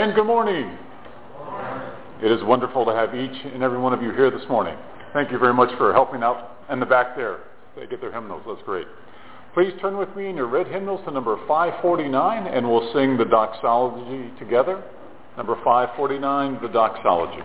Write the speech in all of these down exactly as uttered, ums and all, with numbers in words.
And good morning. Good morning. It is wonderful to have each and every one of you here this morning. Thank you very much for helping out in the back there. They get their hymnals. That's great. Please turn with me in your red hymnals to number five forty-nine, and we'll sing the doxology together. Number five forty-nine, the doxology.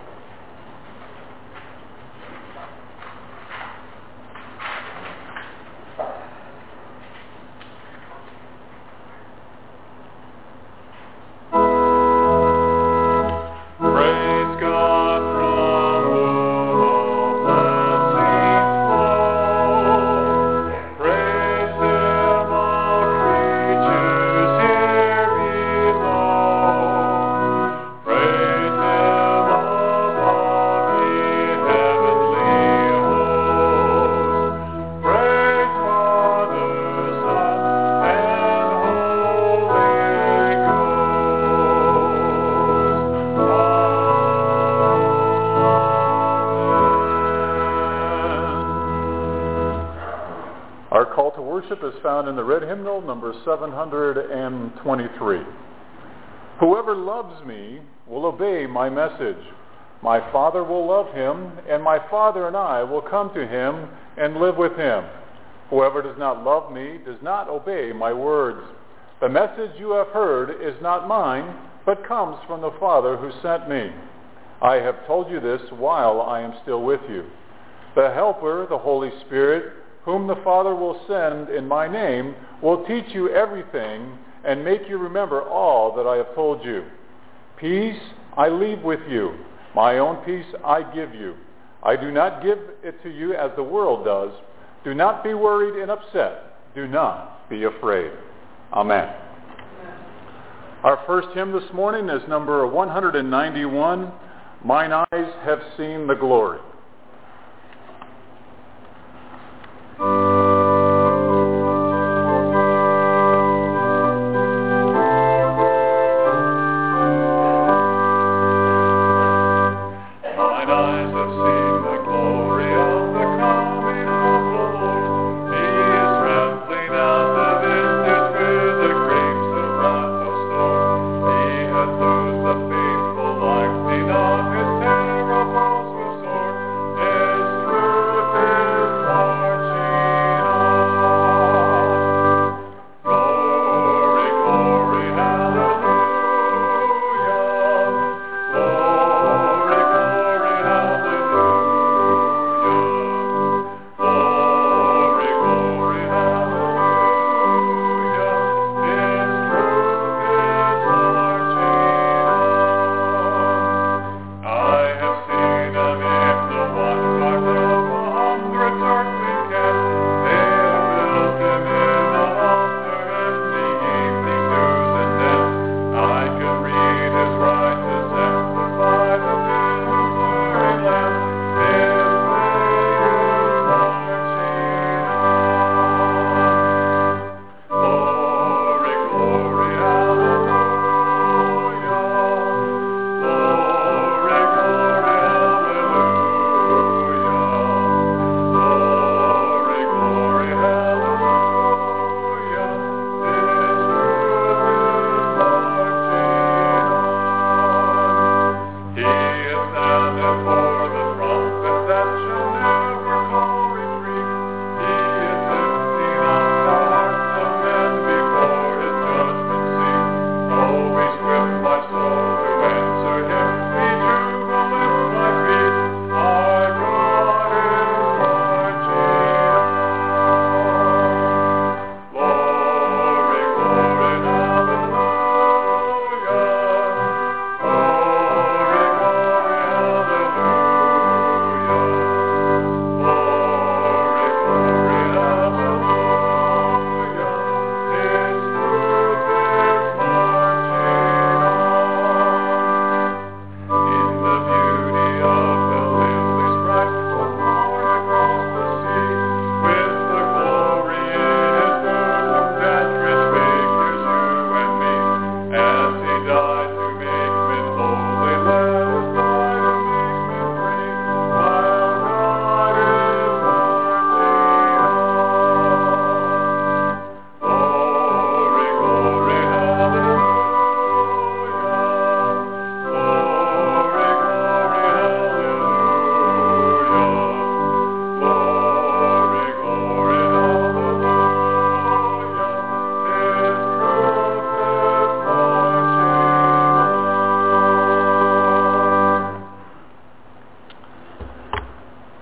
Is found in the red hymnal, number seven twenty-three. Whoever loves me will obey my message. My Father will love him, and my Father and I will come to him and live with him. Whoever does not love me does not obey my words. The message you have heard is not mine, but comes from the Father who sent me. I have told you this while I am still with you. The Helper, the Holy Spirit, whom the Father will send in my name, will teach you everything and make you remember all that I have told you. Peace I leave with you. My own peace I give you. I do not give it to you as the world does. Do not be worried and upset. Do not be afraid. Amen. Our first hymn this morning is number one ninety-one, Mine Eyes Have Seen the Glory. Sword.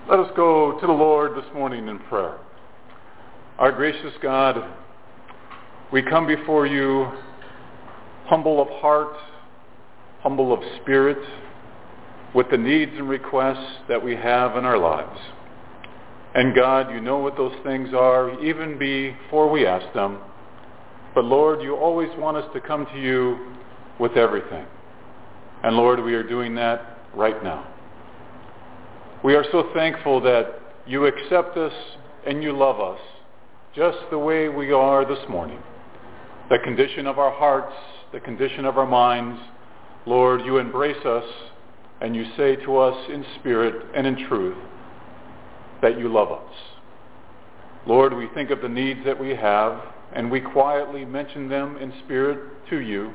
Let us go to the Lord this morning in prayer. Our gracious God, we come before you humble of heart, humble of spirit, with the needs and requests that we have in our lives. And God, you know what those things are even before we ask them. But Lord, you always want us to come to you with everything. And Lord, we are doing that right now. We are so thankful that you accept us and you love us just the way we are this morning. The condition of our hearts, the condition of our minds, Lord, you embrace us and you say to us in spirit and in truth that you love us. Lord, we think of the needs that we have and we quietly mention them in spirit to you.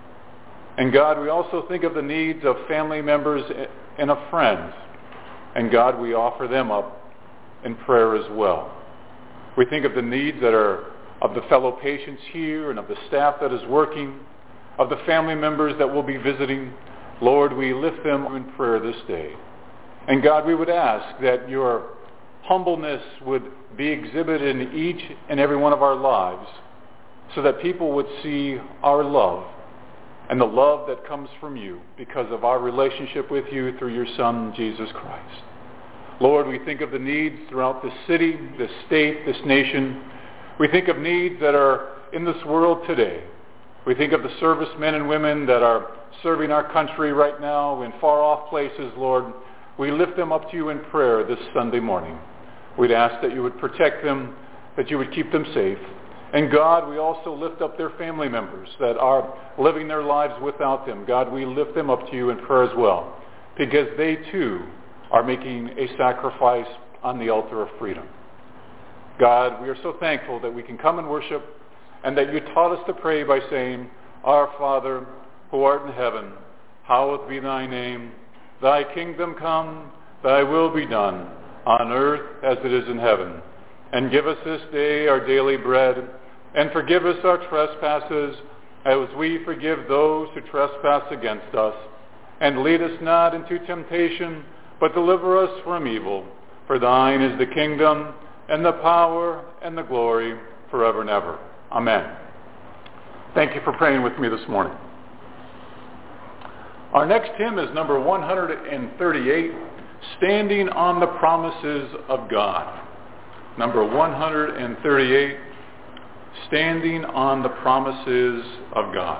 And God, we also think of the needs of family members and of friends. And God, we offer them up in prayer as well. We think of the needs that are of the fellow patients here and of the staff that is working, of the family members that will be visiting. Lord, we lift them in prayer this day. And God, we would ask that your humbleness would be exhibited in each and every one of our lives so that people would see our love and the love that comes from you because of our relationship with you through your Son, Jesus Christ. Lord, we think of the needs throughout this city, this state, this nation. We think of needs that are in this world today. We think of the servicemen and women that are serving our country right now in far-off places, Lord. We lift them up to you in prayer this Sunday morning. We'd ask that you would protect them, that you would keep them safe. And God, we also lift up their family members that are living their lives without them. God, we lift them up to you in prayer as well, because they too are making a sacrifice on the altar of freedom. God, we are so thankful that we can come and worship and that you taught us to pray by saying, Our Father, who art in heaven, hallowed be thy name. Thy kingdom come, thy will be done, on earth as it is in heaven. And give us this day our daily bread, and forgive us our trespasses, as we forgive those who trespass against us. And lead us not into temptation, but deliver us from evil. For thine is the kingdom, and the power, and the glory, forever and ever. Amen. Thank you for praying with me this morning. Our next hymn is number one thirty-eight, Standing on the Promises of God. Number one thirty-eight, Standing on the Promises of God.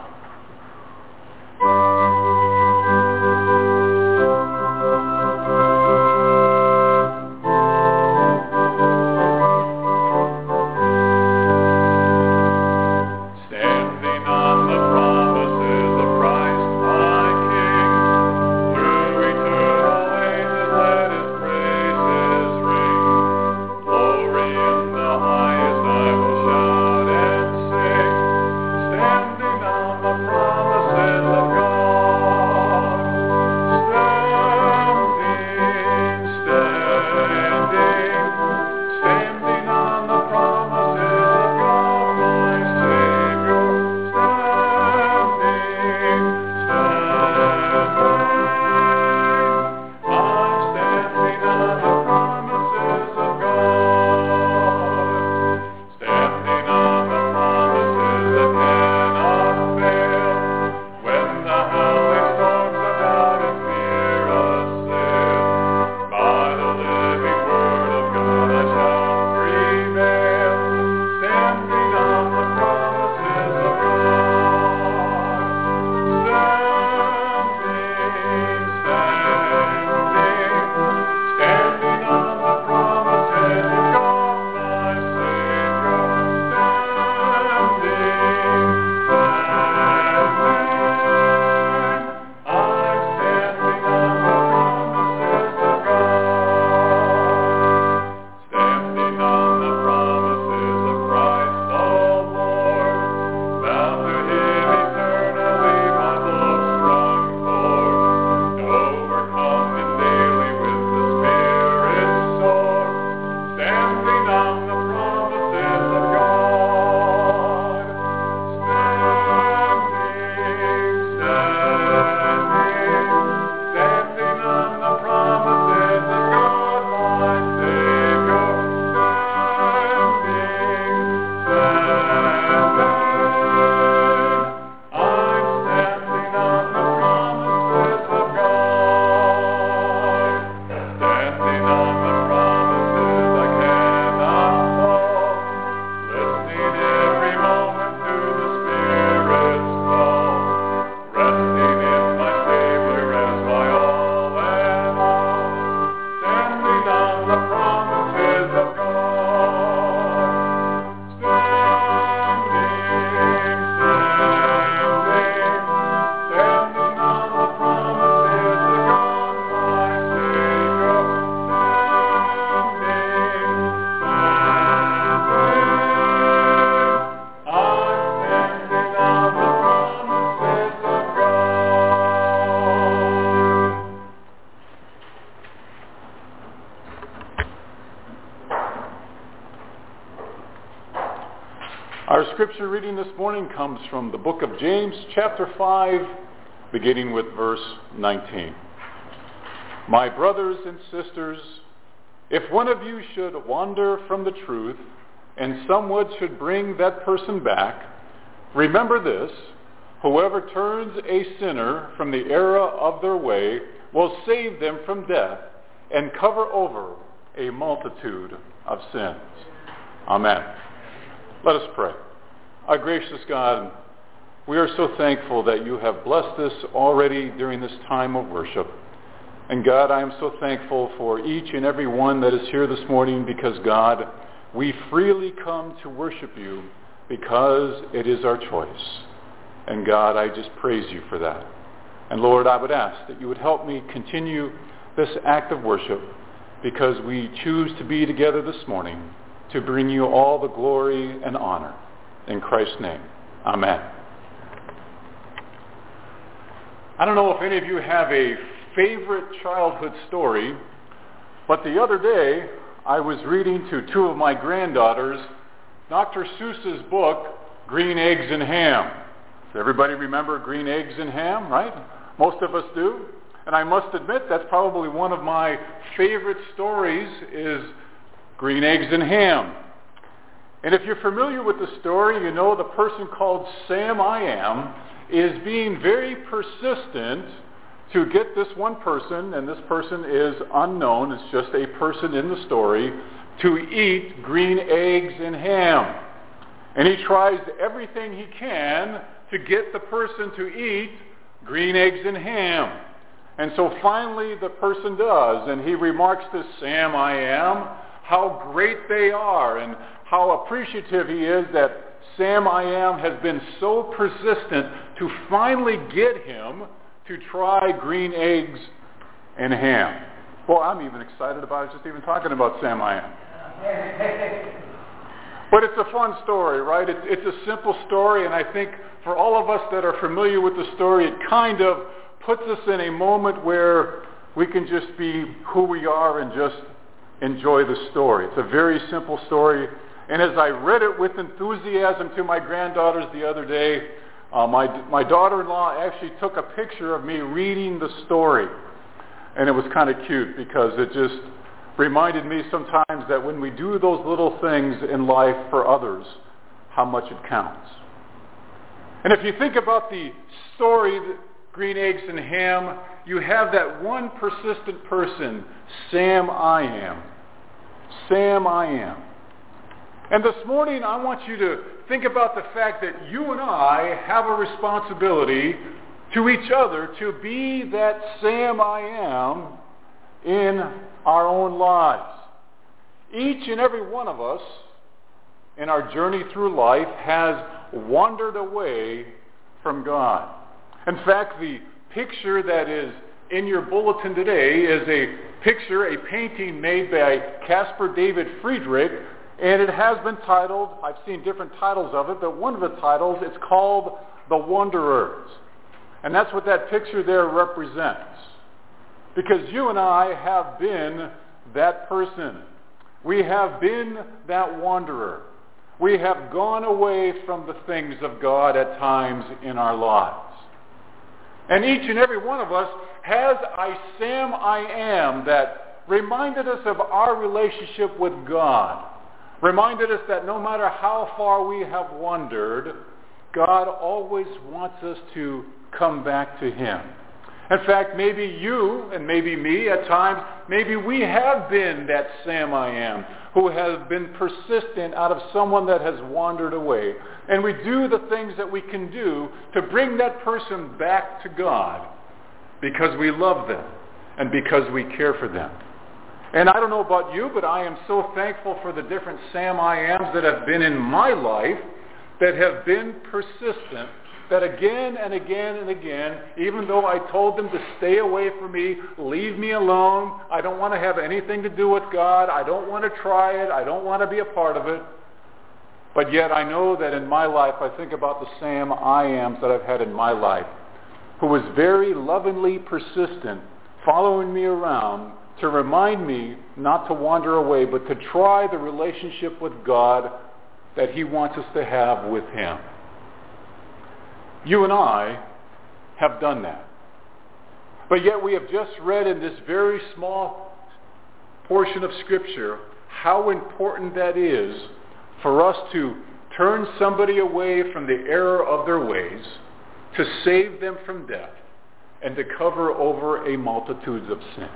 On the Our scripture reading this morning comes from the book of James, chapter five, beginning with verse nineteen. My brothers and sisters, if one of you should wander from the truth, and someone should bring that person back, remember this: whoever turns a sinner from the error of their way will save them from death and cover over a multitude of sins. Amen. Let us pray. Our gracious God, we are so thankful that you have blessed us already during this time of worship. And God, I am so thankful for each and every one that is here this morning because, God, we freely come to worship you because it is our choice. And God, I just praise you for that. And Lord, I would ask that you would help me continue this act of worship because we choose to be together this morning to bring you all the glory and honor. In Christ's name, amen. I don't know if any of you have a favorite childhood story, but the other day I was reading to two of my granddaughters Doctor Seuss's book, Green Eggs and Ham. Does everybody remember Green Eggs and Ham, right? Most of us do. And I must admit that's probably one of my favorite stories is Green Eggs and Ham. And if you're familiar with the story, you know the person called Sam I Am is being very persistent to get this one person, and this person is unknown, it's just a person in the story, to eat green eggs and ham. And he tries everything he can to get the person to eat green eggs and ham. And so finally the person does, and he remarks to Sam I Am how great they are and how appreciative he is that Sam I Am has been so persistent to finally get him to try green eggs and ham. Well, I'm even excited about it, just even talking about Sam I Am. But it's a fun story, right? It's, it's a simple story, and I think for all of us that are familiar with the story, it kind of puts us in a moment where we can just be who we are and just enjoy the story. It's a very simple story. And as I read it with enthusiasm to my granddaughters the other day, uh, my, my daughter-in-law actually took a picture of me reading the story. And it was kind of cute because it just reminded me sometimes that when we do those little things in life for others, how much it counts. And if you think about the story, Green Eggs and Ham, you have that one persistent person, Sam I Am. Sam I Am. And this morning I want you to think about the fact that you and I have a responsibility to each other to be that Sam I Am in our own lives. Each and every one of us in our journey through life has wandered away from God. In fact, the picture that is in your bulletin today is a picture, a painting made by Caspar David Friedrich, and it has been titled, I've seen different titles of it, but one of the titles, it's called The Wanderers. And that's what that picture there represents. Because you and I have been that person. We have been that wanderer. We have gone away from the things of God at times in our lives. And each and every one of us has a Sam I Am that reminded us of our relationship with God. Reminded us that no matter how far we have wandered, God always wants us to come back to him. In fact, maybe you and maybe me at times, maybe we have been that Sam I am who has been persistent out of someone that has wandered away. And we do the things that we can do to bring that person back to God because we love them and because we care for them. And I don't know about you, but I am so thankful for the different Sam I Ams that have been in my life that have been persistent, that again and again and again, even though I told them to stay away from me, leave me alone, I don't want to have anything to do with God, I don't want to try it, I don't want to be a part of it, but yet I know that in my life, I think about the Sam I Ams that I've had in my life, who was very lovingly persistent, following me around to remind me not to wander away, but to try the relationship with God that he wants us to have with him. You and I have done that. But yet we have just read in this very small portion of Scripture how important that is for us to turn somebody away from the error of their ways, to save them from death, and to cover over a multitude of sin.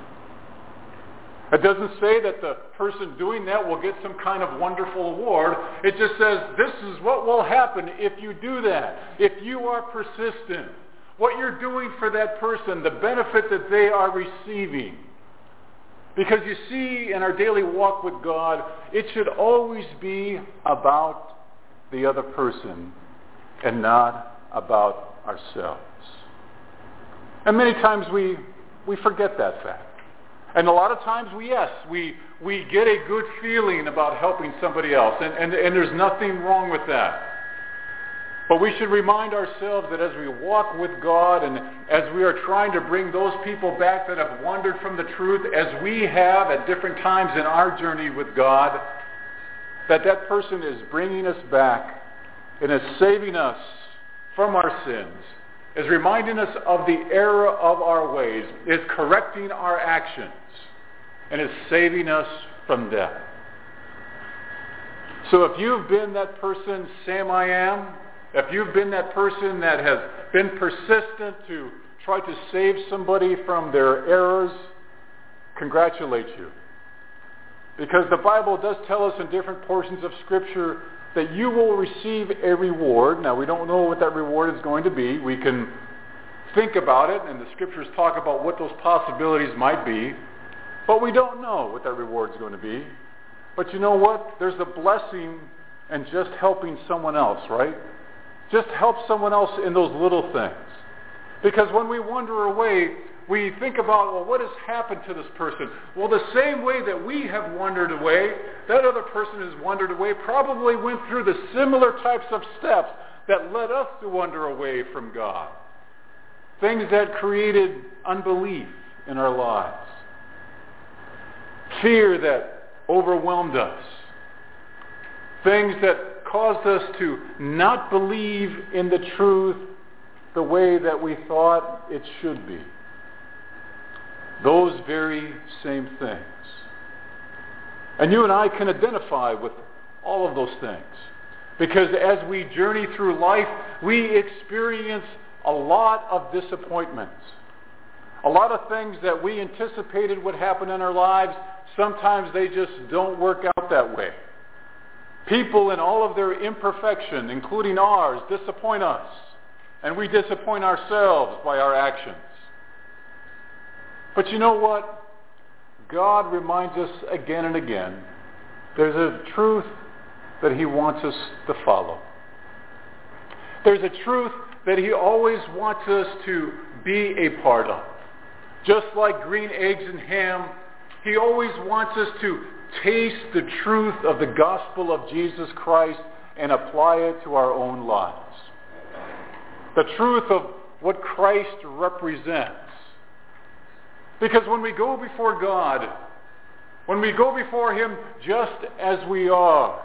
It doesn't say that the person doing that will get some kind of wonderful award. It just says this is what will happen if you do that. If you are persistent, what you're doing for that person, the benefit that they are receiving. Because you see, in our daily walk with God, it should always be about the other person and not about ourselves. And many times we, we forget that fact. And a lot of times, we yes, we we get a good feeling about helping somebody else, and, and, and there's nothing wrong with that. But we should remind ourselves that as we walk with God and as we are trying to bring those people back that have wandered from the truth, as we have at different times in our journey with God, that that person is bringing us back and is saving us from our sins, is reminding us of the error of our ways, is correcting our actions, and is saving us from death. So if you've been that person, Sam I am, if you've been that person that has been persistent to try to save somebody from their errors, congratulate you. Because the Bible does tell us in different portions of Scripture that you will receive a reward. Now, we don't know what that reward is going to be. We can think about it, and the Scriptures talk about what those possibilities might be. But we don't know what that reward is going to be. But you know what? There's a blessing in just helping someone else, right? Just help someone else in those little things. Because when we wander away, we think about, well, what has happened to this person? Well, the same way that we have wandered away, that other person has wandered away, probably went through the similar types of steps that led us to wander away from God. Things that created unbelief in our lives. Fear that overwhelmed us. Things that caused us to not believe in the truth the way that we thought it should be. Those very same things. And you and I can identify with all of those things. Because as we journey through life, we experience a lot of disappointments. A lot of things that we anticipated would happen in our lives, sometimes they just don't work out that way. People in all of their imperfection, including ours, disappoint us. And we disappoint ourselves by our actions. But you know what? God reminds us again and again, there's a truth that he wants us to follow. There's a truth that he always wants us to be a part of. Just like green eggs and ham, he always wants us to taste the truth of the gospel of Jesus Christ and apply it to our own lives. The truth of what Christ represents. Because when we go before God, when we go before him just as we are,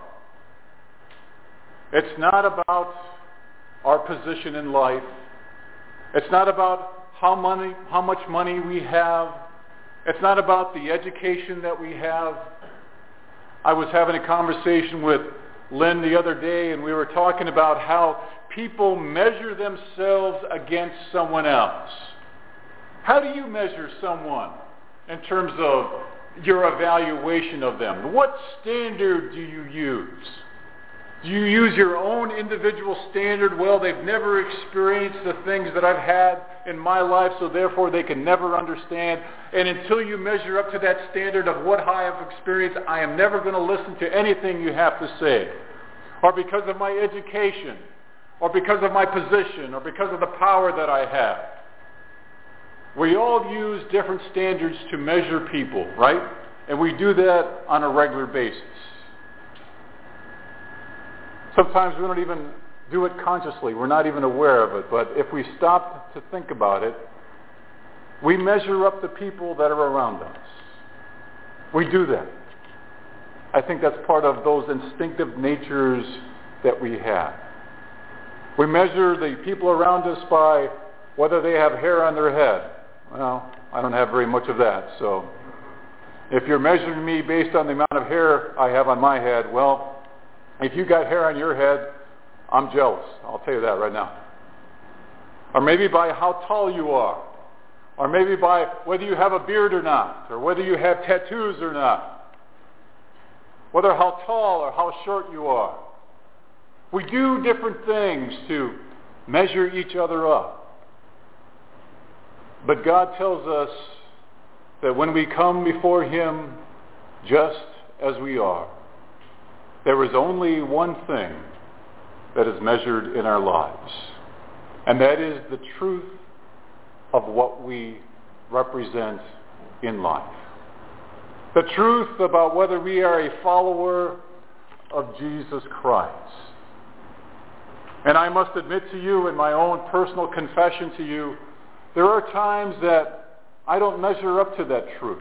it's not about our position in life. It's not about how money, how much money we have. It's not about the education that we have. I was having a conversation with Lynn the other day, and we were talking about how people measure themselves against someone else. How do you measure someone in terms of your evaluation of them? What standard do you use? Do you use your own individual standard? Well, they've never experienced the things that I've had in my life, so therefore they can never understand. And until you measure up to that standard of what I have experienced, I am never going to listen to anything you have to say. Or because of my education, or because of my position, or because of the power that I have. We all use different standards to measure people, right? And we do that on a regular basis. Sometimes we don't even do it consciously. We're not even aware of it. But if we stop to think about it, we measure up the people that are around us. We do that. I think that's part of those instinctive natures that we have. We measure the people around us by whether they have hair on their head. Well, I don't have very much of that. So if you're measuring me based on the amount of hair I have on my head, well, if you got hair on your head, I'm jealous. I'll tell you that right now. Or maybe by how tall you are. Or maybe by whether you have a beard or not. Or whether you have tattoos or not. Whether how tall or how short you are. We do different things to measure each other up. But God tells us that when we come before Him just as we are, there is only one thing that is measured in our lives, and that is the truth of what we represent in life. The truth about whether we are a follower of Jesus Christ. And I must admit to you, in my own personal confession to you, there are times that I don't measure up to that truth.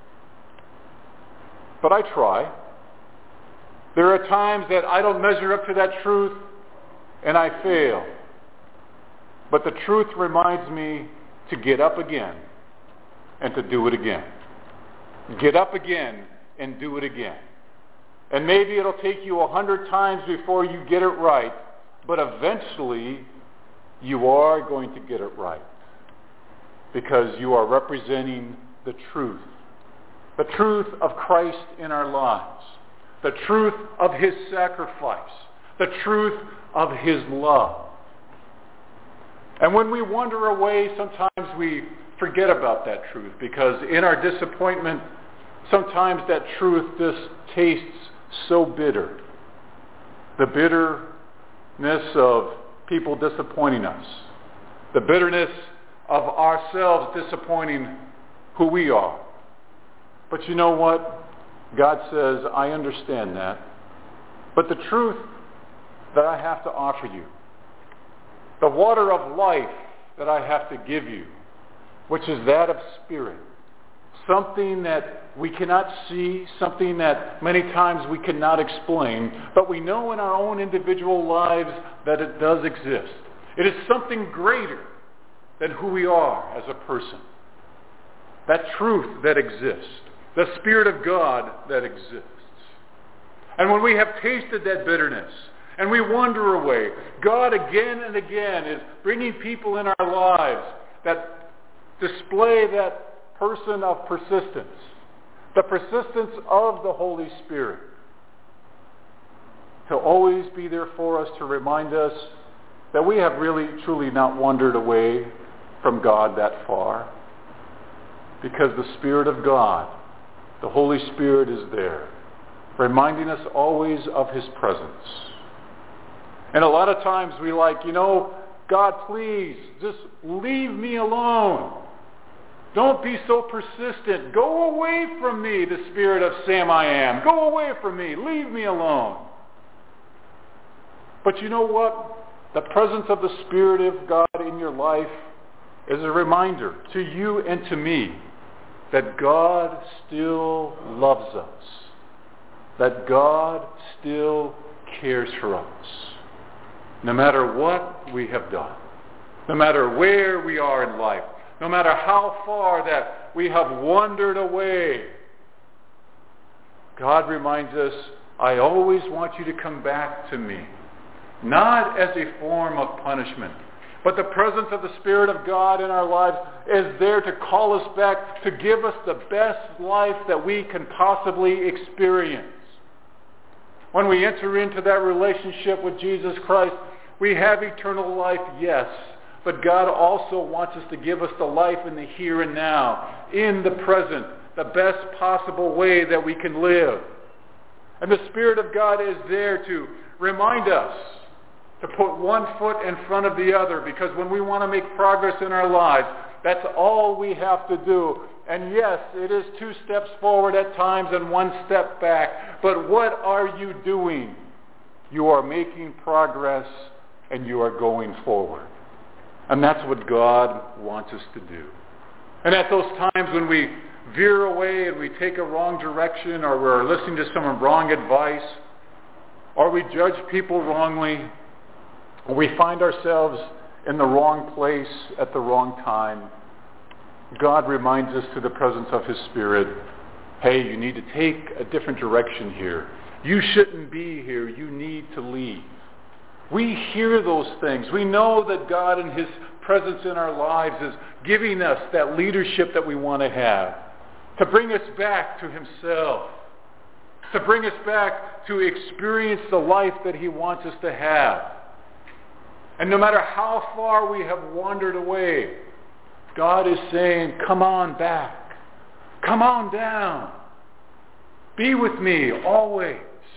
But I try. There are times that I don't measure up to that truth and I fail. But the truth reminds me to get up again and to do it again. Get up again and do it again. And maybe it'll take you a hundred times before you get it right, but eventually you are going to get it right because you are representing the truth. The truth of Christ in our lives. The truth of His sacrifice. The truth of His love. And when we wander away, sometimes we forget about that truth because in our disappointment, sometimes that truth just tastes so bitter. The bitterness of people disappointing us. The bitterness of ourselves disappointing who we are. But you know what? God says, I understand that. But the truth that I have to offer you, the water of life that I have to give you, which is that of spirit, something that we cannot see, something that many times we cannot explain, but we know in our own individual lives that it does exist. It is something greater than who we are as a person. That truth that exists. The Spirit of God that exists. And when we have tasted that bitterness and we wander away, God again and again is bringing people in our lives that display that person of persistence. The persistence of the Holy Spirit. To always be there for us to remind us that we have really truly not wandered away from God that far. Because the Spirit of God, the Holy Spirit, is there, reminding us always of His presence. And a lot of times we like, you know, God, please, just leave me alone. Don't be so persistent. Go away from me, the spirit of Sam I am. Go away from me. Leave me alone. But you know what? The presence of the Spirit of God in your life is a reminder to you and to me that God still loves us. That God still cares for us. No matter what we have done. No matter where we are in life. No matter how far that we have wandered away. God reminds us, I always want you to come back to me. Not as a form of punishment, But the presence of the Spirit of God in our lives is there to call us back, to give us the best life that we can possibly experience. When we enter into that relationship with Jesus Christ, we have eternal life, yes. But God also wants us to give us the life in the here and now, in the present, the best possible way that we can live. And the Spirit of God is there to remind us to put one foot in front of the other, because when we want to make progress in our lives, that's all we have to do. And yes, it is two steps forward at times and one step back. But what are you doing? You are making progress and you are going forward. And that's what God wants us to do. And at those times when we veer away and we take a wrong direction, or we're listening to some wrong advice, or we judge people wrongly, or we find ourselves in the wrong place at the wrong time, God reminds us through the presence of His Spirit, hey, you need to take a different direction here. You shouldn't be here. You need to leave. We hear those things. We know that God in His presence in our lives is giving us that leadership that we want to have, to bring us back to Himself, to bring us back to experience the life that He wants us to have. And no matter how far we have wandered away, God is saying, come on back. Come on down. Be with me always.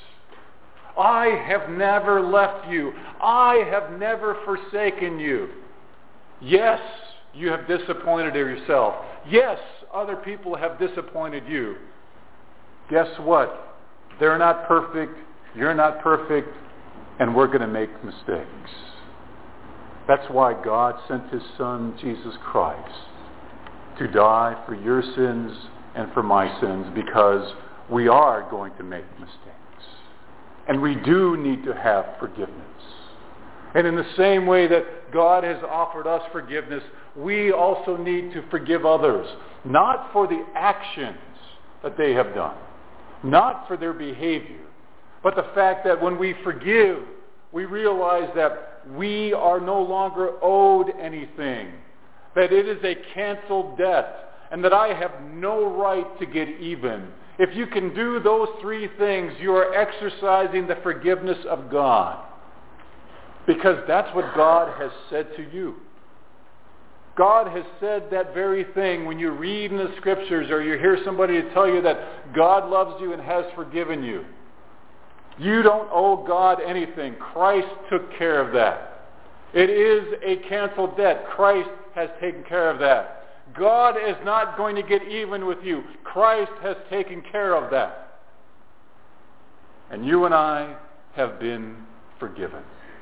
I have never left you. I have never forsaken you. Yes, you have disappointed yourself. Yes, other people have disappointed you. Guess what? They're not perfect. You're not perfect. And we're going to make mistakes. That's why God sent His Son, Jesus Christ, to die for your sins and for my sins, because we are going to make mistakes. And we do need to have forgiveness. And in the same way that God has offered us forgiveness, we also need to forgive others, not for the actions that they have done, not for their behavior, but the fact that when we forgive, we realize that we are no longer owed anything, that it is a canceled debt, and that I have no right to get even. If you can do those three things, you are exercising the forgiveness of God, because that's what God has said to you. God has said that very thing. When you read in the Scriptures, or you hear somebody tell you that God loves you and has forgiven you, you don't owe God anything. Christ took care of that. It is a canceled debt. Christ has taken care of that. God is not going to get even with you. Christ has taken care of that. And you and I have been forgiven.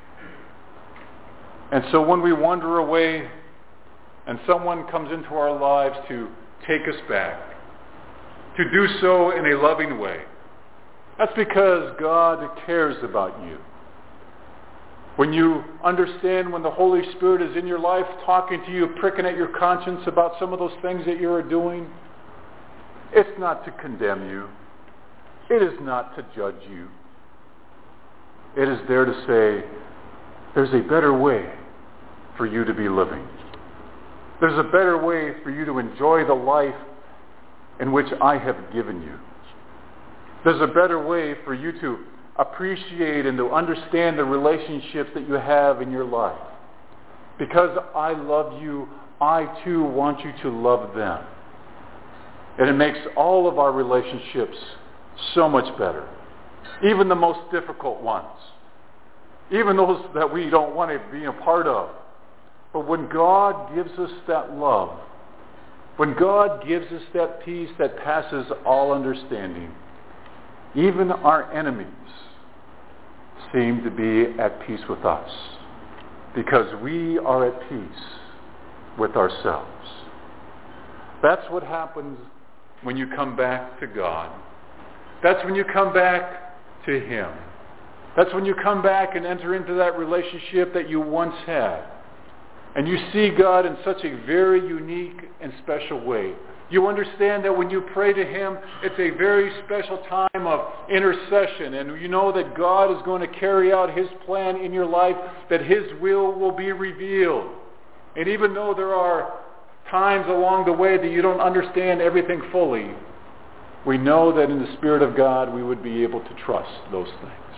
And so when we wander away and someone comes into our lives to take us back, to do so in a loving way, that's because God cares about you. When you understand when the Holy Spirit is in your life talking to you, pricking at your conscience about some of those things that you are doing, it's not to condemn you. It is not to judge you. It is there to say, there's a better way for you to be living. There's a better way for you to enjoy the life in which I have given you. There's a better way for you to appreciate and to understand the relationships that you have in your life. Because I love you, I too want you to love them. And it makes all of our relationships so much better. Even the most difficult ones. Even those that we don't want to be a part of. But when God gives us that love, when God gives us that peace that passes all understanding, even our enemies seem to be at peace with us, because we are at peace with ourselves. That's what happens when you come back to God. That's when you come back to Him. That's when you come back and enter into that relationship that you once had. And you see God in such a very unique and special way. You understand that when you pray to Him, it's a very special time of intercession. And you know that God is going to carry out His plan in your life, that His will will be revealed. And even though there are times along the way that you don't understand everything fully, we know that in the Spirit of God we would be able to trust those things.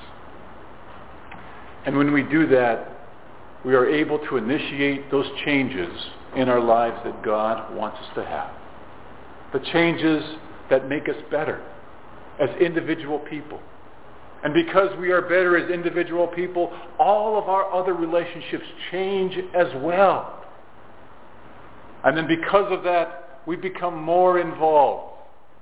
And when we do that, we are able to initiate those changes in our lives that God wants us to have. The changes that make us better as individual people. And because we are better as individual people, all of our other relationships change as well. And then because of that, we become more involved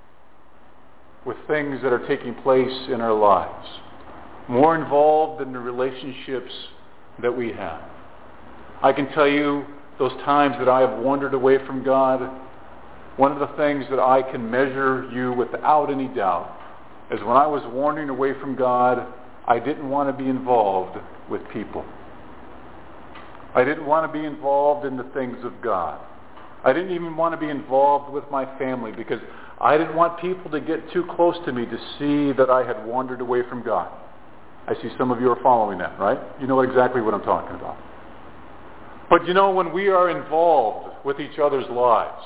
with things that are taking place in our lives. More involved in the relationships that we have. I can tell you those times that I have wandered away from God, one of the things that I can measure you without any doubt is when I was wandering away from God, I didn't want to be involved with people. I didn't want to be involved in the things of God. I didn't even want to be involved with my family because I didn't want people to get too close to me to see that I had wandered away from God. I see some of you are following that, right? You know exactly what I'm talking about. But you know, when we are involved with each other's lives,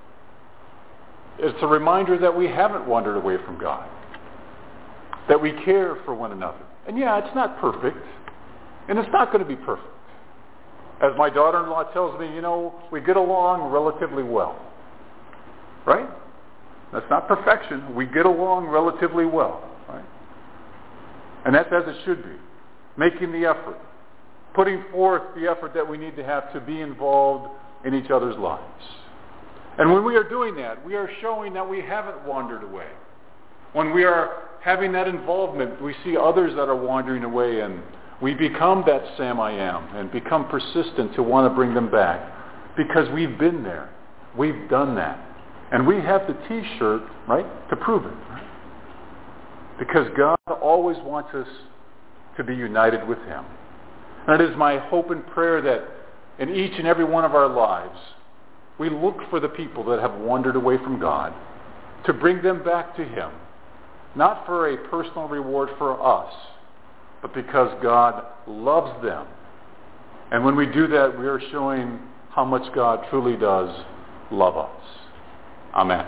it's a reminder that we haven't wandered away from God. That we care for one another. And yeah, it's not perfect. And it's not going to be perfect. As my daughter-in-law tells me, you know, we get along relatively well. Right? That's not perfection. We get along relatively well. Right? And that's as it should be. Making the effort. Putting forth the effort that we need to have to be involved in each other's lives. And when we are doing that, we are showing that we haven't wandered away. When we are having that involvement, we see others that are wandering away, and we become that Sam I am and become persistent to want to bring them back because we've been there. We've done that. And we have the T-shirt, right, to prove it. Right? Because God always wants us to be united with Him. And it is my hope and prayer that in each and every one of our lives, we look for the people that have wandered away from God to bring them back to Him. Not for a personal reward for us, but because God loves them. And when we do that, we are showing how much God truly does love us. Amen.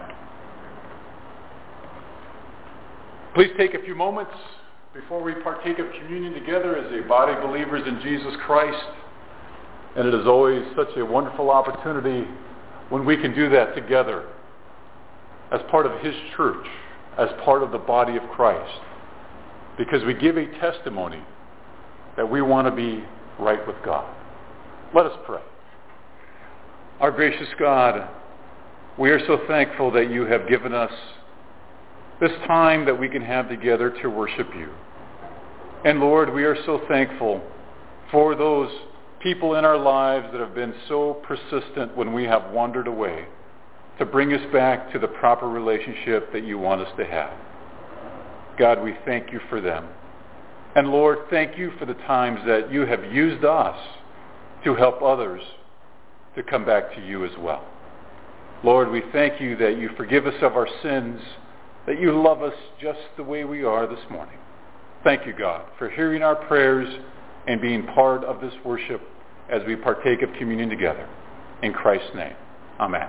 Please take a few moments before we partake of communion together as a body of believers in Jesus Christ. And it is always such a wonderful opportunity when we can do that together as part of His church, as part of the body of Christ. Because we give a testimony that we want to be right with God. Let us pray. Our gracious God, we are so thankful that You have given us this time that we can have together to worship You. And Lord, we are so thankful for those people in our lives that have been so persistent when we have wandered away to bring us back to the proper relationship that You want us to have. God, we thank You for them. And Lord, thank You for the times that You have used us to help others to come back to You as well. Lord, we thank You that You forgive us of our sins, that You love us just the way we are this morning. Thank You, God, for hearing our prayers and being part of this worship as we partake of communion together. In Christ's name, amen.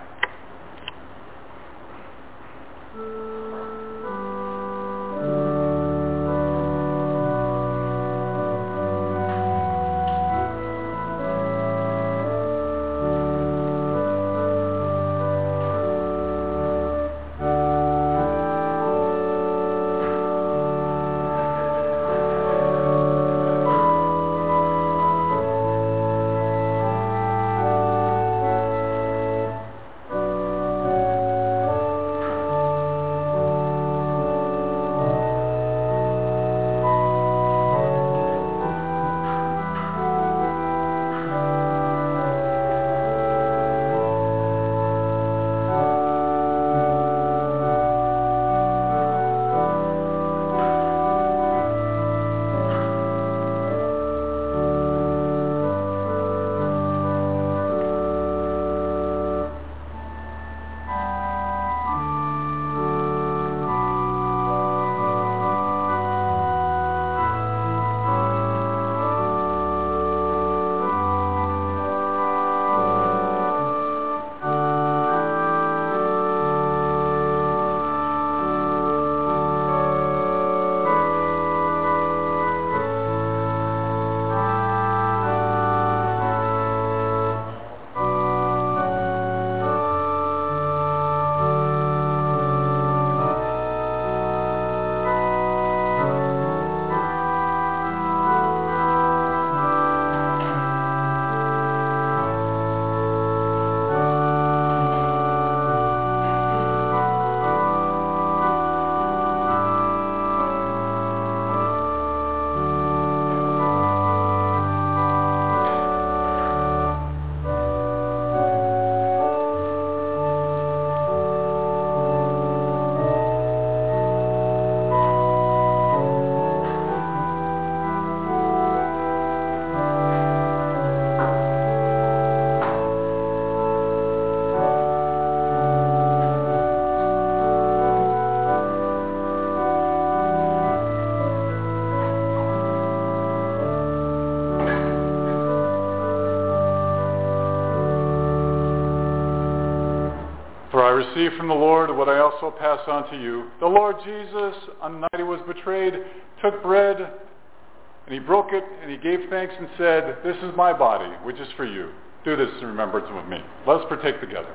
received from the Lord what I also pass on to you. The Lord Jesus, on the night he was betrayed, took bread, and he broke it, and he gave thanks and said, "This is my body, which is for you. Do this in remembrance of me." Let us partake together.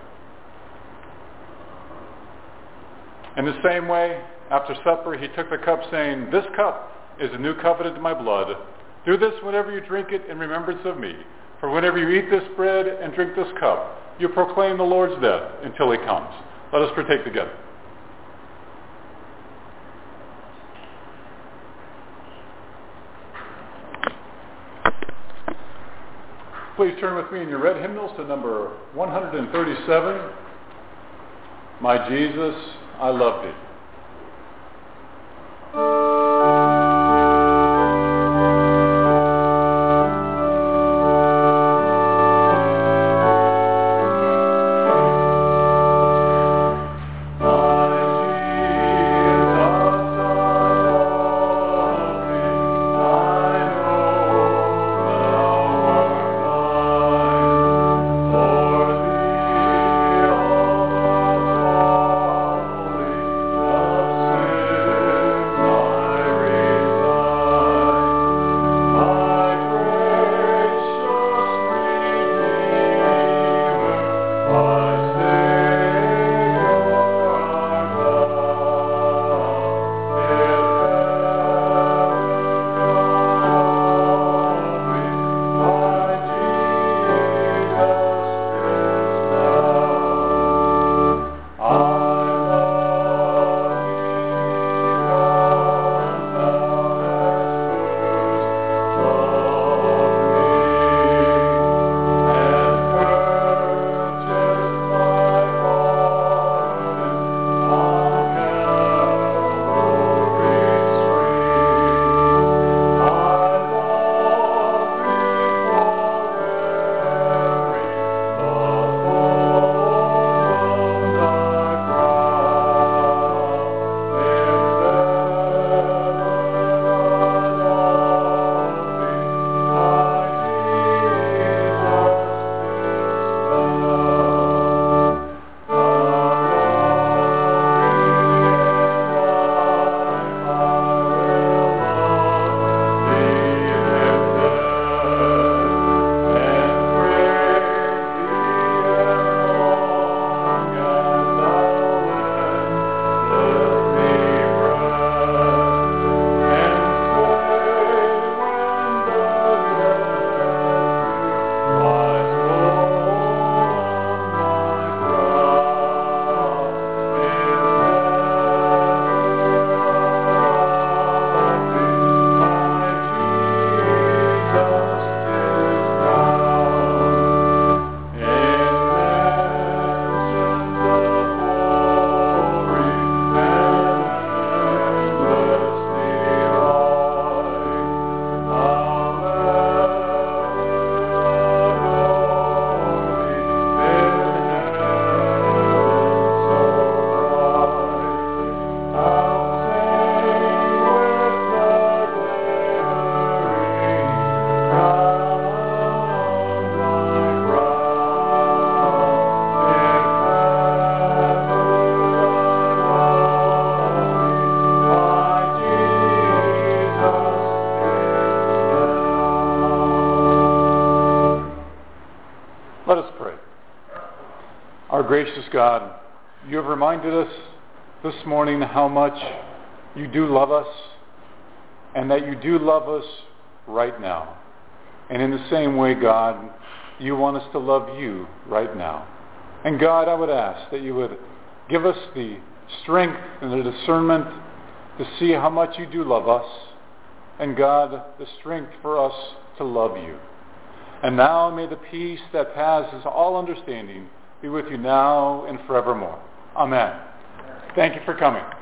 In the same way, after supper, he took the cup, saying, "This cup is a new covenant in my blood. Do this whenever you drink it in remembrance of me. For whenever you eat this bread and drink this cup, you proclaim the Lord's death until he comes." Let us partake together. Please turn with me in your red hymnals to number one hundred thirty-seven, "My Jesus, I Love Thee." Gracious God, you have reminded us this morning how much you do love us and that you do love us right now. And in the same way, God, you want us to love you right now. And God, I would ask that you would give us the strength and the discernment to see how much you do love us. And God, the strength for us to love you. And now may the peace that passes all understanding be with you now and forevermore. Amen. Thank you for coming.